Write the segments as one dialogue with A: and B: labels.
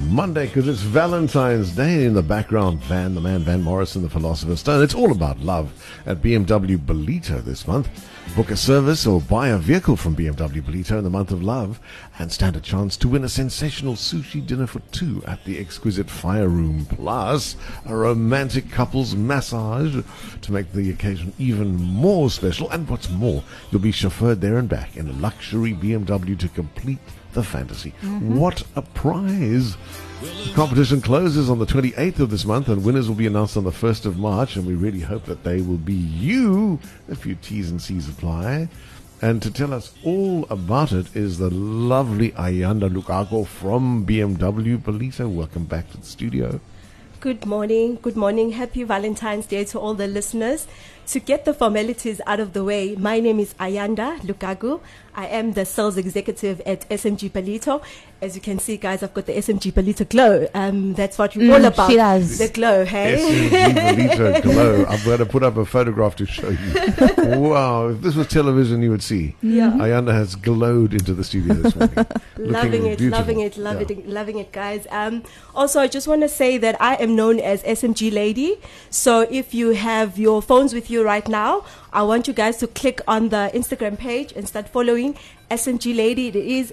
A: Monday because it's Valentine's Day. In the background, the man Van Morrison, the Philosopher's Stone. It's all about love at BMW Ballito this month. Book a service or buy a vehicle from BMW Ballito in the month of love and stand a chance to win a sensational sushi dinner for two at the exquisite Fire Room, plus a romantic couples massage to make the occasion even more special. And what's more, you'll be chauffeured there and back in a luxury BMW to complete the fantasy. What a prize! The competition closes on the 28th of this month and winners will be announced on the 1st of March, and we really hope that they will be you. A few T's and C's apply. And to tell us all about it is the lovely Ayanda Lukago from BMW Ballito. Welcome back to the studio.
B: Good morning. Good morning. Happy Valentine's Day to all the listeners. To get the formalities out of the way, my name is Ayanda Lukagu. I am the sales executive at SMG Ballito. As you can see, guys, I've got the SMG Ballito glow. That's what we're all about.
C: She does.
B: The glow, hey?
A: SMG Ballito glow. I'm going to put up a photograph to show you. Wow, if this was television, you would see.
B: Yeah.
A: Ayanda has glowed into the studio this morning.
B: Loving it, guys. Also, I just want to say that I am known as SMG Lady. So if you have your phones with you right now, I want you guys to click on the Instagram page and start following SMG Lady. It is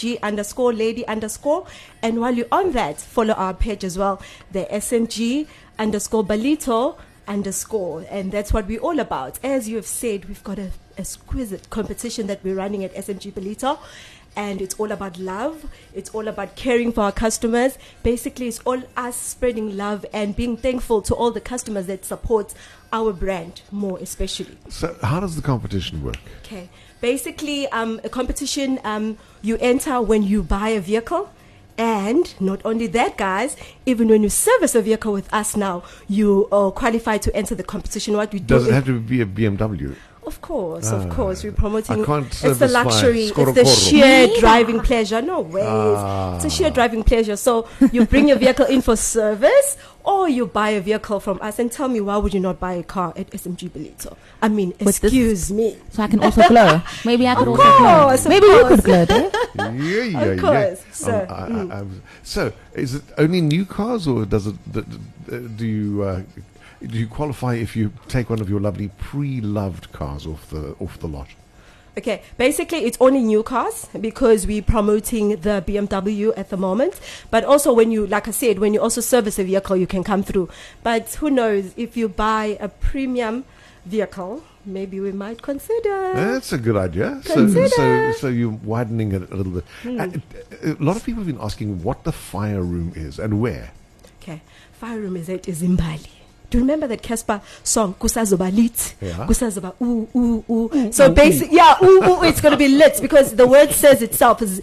B: SMG_Lady_. And while you're on that, follow our page as well, the SMG_Ballito_. And that's what we're all about. As you have said, we've got an exquisite competition that we're running at SMG Ballito. And it's all about love. It's all about caring for our customers. Basically, it's all us spreading love and being thankful to all the customers that support our brand more especially.
A: So how does the competition work?
B: Okay. Basically, a competition, you enter when you buy a vehicle. And not only that, guys, even when you service a vehicle with us now, you are qualified to enter the competition. What we do
A: Does it have to be a BMW?
B: Of course. We're promoting.
A: I can't
B: It's the
A: service my
B: luxury.
A: Skoro
B: It's the
A: Koro.
B: sheer driving pleasure. No ways. It's a sheer driving pleasure. So you bring your vehicle in for service, or you buy a vehicle from us. And tell me, why would you not buy a car at SMG Ballito? I mean, excuse me.
C: So I can also glow. Maybe I could
B: Of
C: also
B: course,
C: glow.
B: of
C: Maybe you
B: course.
C: could glow, eh?
A: Yeah.
B: Of course. So,
A: So, is it only new cars, or does it? Do you qualify if you take one of your lovely pre-loved cars off the lot?
B: Okay, basically it's only new cars because we're promoting the BMW at the moment. But also when you, like I said, when you also service a vehicle, you can come through. But who knows, if you buy a premium vehicle, maybe we might consider.
A: That's a good idea. So you're widening it a little bit. A lot of people have been asking what the Fire Room is and where.
B: Okay, Fire Room is at Zimbali. Do you remember that Casper song, Kusazoba lit?
A: Yeah.
B: Kusazoba ooh, ooh, ooh. So basically, yeah, ooh, ooh, it's going to be lit because the word says itself is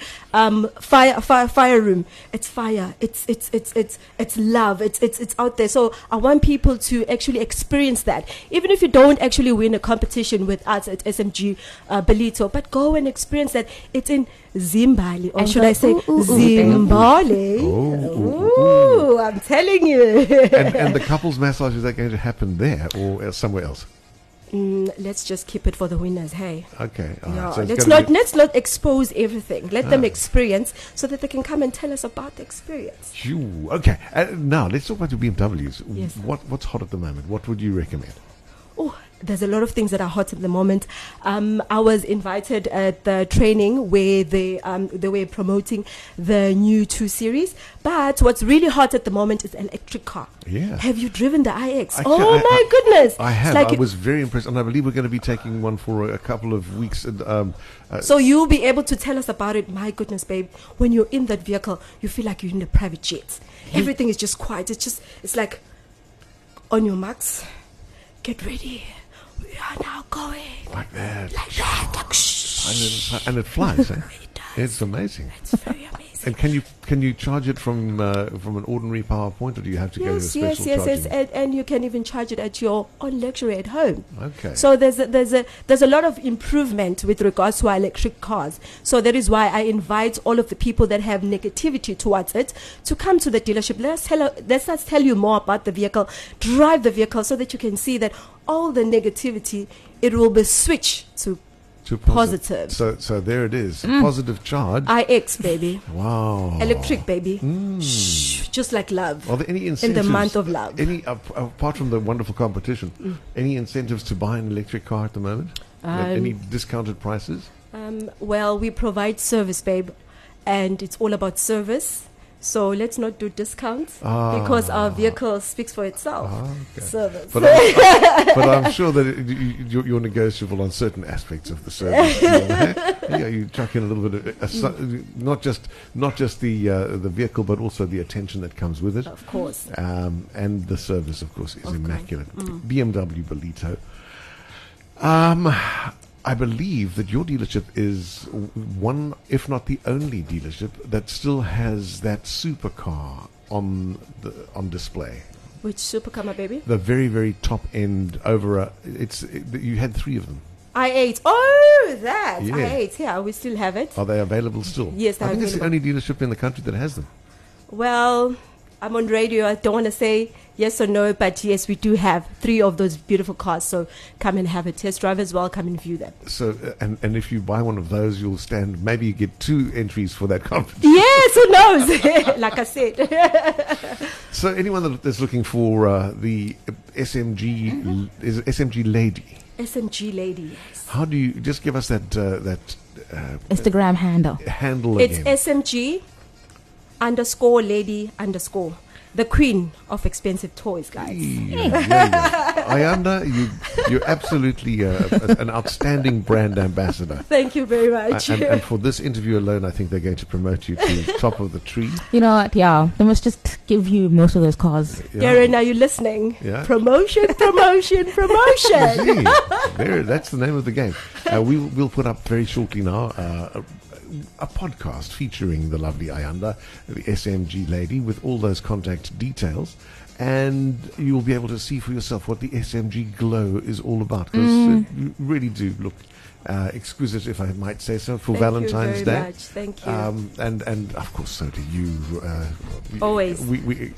B: fire room. It's fire. It's love. It's out there. So I want people to actually experience that. Even if you don't actually win a competition with us at SMG Ballito, but go and experience that. It's in Zimbali, or should I say Zimbali? Ooh, I'm telling you.
A: And the couples massage, is that going to happen there or somewhere else?
B: Let's just keep it for the winners, hey.
A: Okay. All right.
B: Yeah,
A: So it's
B: let's
A: gonna
B: not expose everything. Let them experience so that they can come and tell us about the experience.
A: Phew. Okay. Now let's talk about your BMWs.
B: Yes.
A: What's hot at the moment? What would you recommend?
B: Oh, there's a lot of things that are hot at the moment. I was invited at the training where they were promoting the new 2 Series. But what's really hot at the moment is electric car.
A: Yeah.
B: Have you driven the iX?
A: Actually,
B: My goodness.
A: I have.
B: It's like
A: I was very impressed, and I believe we're going to be taking one for a couple of weeks. And,
B: so you'll be able to tell us about it. My goodness, babe. When you're in that vehicle, you feel like you're in a private jet. Everything is just quiet. It's like on your marks. Get ready. We are now going.
A: Like that.
B: Like that.
A: And it flies, eh?
B: It does.
A: It's amazing.
B: It's very amazing.
A: And can you charge it from an ordinary power point, or do you have to go to a special charging?
B: And you can even charge it at your own luxury at home.
A: Okay.
B: So there's a lot of improvement with regards to our electric cars. So that is why I invite all of the people that have negativity towards it to come to the dealership. Let's tell you more about the vehicle. Drive the vehicle so that you can see that all the negativity, it will be switched to positive.
A: So there it is. Positive charge.
B: iX, baby.
A: Wow.
B: Electric, baby.
A: Mm.
B: just like love.
A: Are there any
B: In
A: incentives?
B: the month of love.
A: Any apart from the wonderful competition, any incentives to buy an electric car at the moment? Any discounted prices?
B: Well, we provide service, babe, and it's all about service. So let's not do discounts because our vehicle speaks for itself.
A: Okay.
B: Service.
A: But I'm sure that you're negotiable on certain aspects of the service. You chuck in a little bit of not just the vehicle, but also the attention that comes with it.
B: Of course.
A: And the service, of course, is immaculate. BMW Bolito. I believe that your dealership is one, if not the only dealership that still has that supercar on display.
B: Which supercar, my baby?
A: The very, very top end over you had 3 of them.
B: i8. Oh, that.
A: Yeah.
B: i8. Yeah, we still have it.
A: Are they available still?
B: Yes, they're
A: I think it's the
B: available.
A: only dealership in the country that has them.
B: Well, I'm on radio. I don't want to say yes or no, but yes, we do have 3 of those beautiful cars. So come and have a test drive as well. Come and view them.
A: So, and if you buy one of those, you'll stand. Maybe you get 2 entries for that competition.
B: Yes, who knows? Like I said.
A: So, anyone that's looking for the SMG is it SMG Lady.
B: SMG Lady. Yes.
A: How do you just give us that
C: Instagram handle.
A: handle
B: It's
A: again?
B: SMG_Lady_. The queen of expensive toys, guys.
A: Ayanda, you're absolutely an outstanding brand ambassador.
B: Thank you very much.
A: And for this interview alone, I think they're going to promote you to top of the tree.
C: You know what? Yeah, they must just give you most of those cars.
A: Yeah.
B: Darren, are you listening?
A: Yeah.
B: Promotion.
A: See, that's the name of the game. We'll put up very shortly now a podcast featuring the lovely Ayanda, the SMG Lady, with all those contact details. And you'll be able to see for yourself what the SMG Glow is all about. Because you really do look exquisite, if I might say so, for Valentine's
B: Thank you
A: Day.
B: very much. Thank you.
A: And of course, so do you.
B: Always.
A: We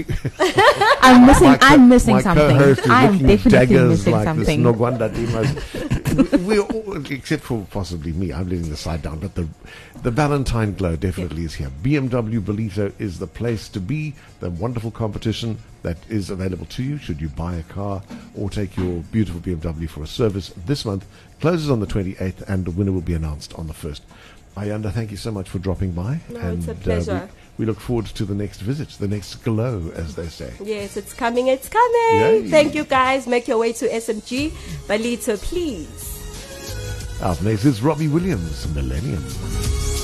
C: I'm missing
A: my
C: something.
A: co-host is
C: I'm
A: looking
C: definitely
A: daggers
C: missing
A: like
C: something.
A: this Nogwanda Dimas. We're all, except for possibly me. I'm letting the side down. But the Valentine Glow definitely is here. BMW Bolito is the place to be. The wonderful competition that is available to you should you buy a car or take your beautiful BMW for a service this month. Closes on the 28th and the winner will be announced on the 1st. Ayanda, thank you so much for dropping by.
B: No,
A: and
B: it's a pleasure.
A: we look forward to the next visit, the next glow, as they say.
B: Yes, it's coming. It's coming.
A: Yay.
B: Thank you, guys. Make your way to SMG Bolito, please.
A: Up next is Robbie Williams, Millennium.